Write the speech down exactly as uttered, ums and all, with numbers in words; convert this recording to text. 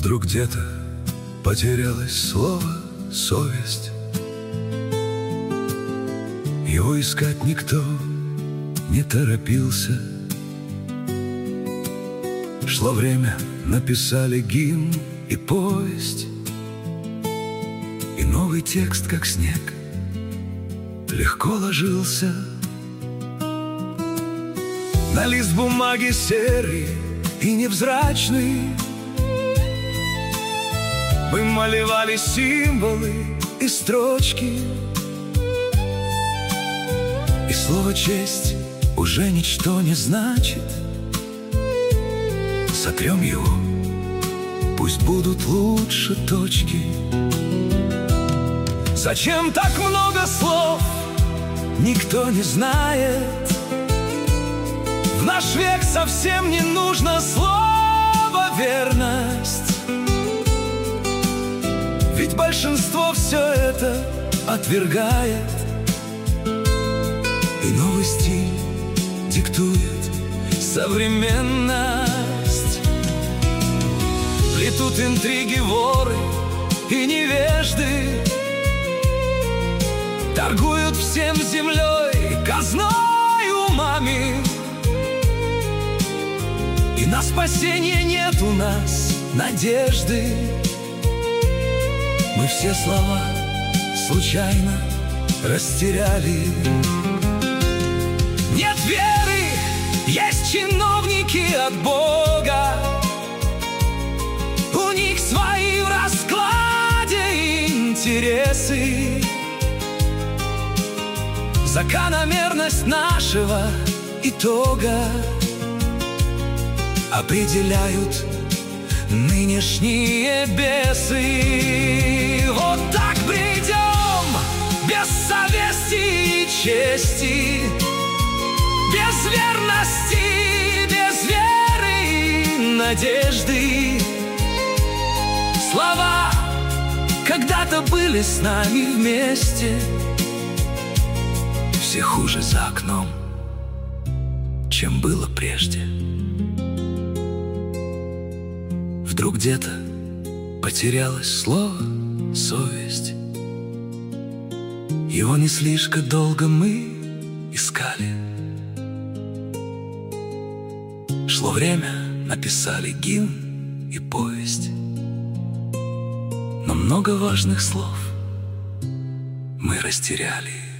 Вдруг где-то потерялось слово «совесть». Его искать никто не торопился. Шло время, написали гимн и повесть, и новый текст, как снег, легко ложился на лист бумаги серый и невзрачный. Мы малевали символы и строчки, и слово «честь» уже ничто не значит. Сотрем его, пусть будут лучше точки. Зачем так много слов, никто не знает. В наш век совсем не нужно слово «верность», ведь большинство все это отвергает. И новый стиль диктует современность. Плетут интриги воры и невежды, торгуют всем землей, казной, умами. И на спасение нет у нас надежды. Мы все слова случайно растеряли. Нет веры, есть чиновники от Бога. У них свои в раскладе интересы. Закономерность нашего итога определяют нынешние бесы. Вот так бредем, без совести и чести, без верности, без веры и надежды. Слова когда-то были с нами вместе, все хуже за окном, чем было прежде. Вдруг где-то потерялось слово «совесть». Его не слишком долго мы искали. Шло время, написали гимн и повесть, но много важных слов мы растеряли.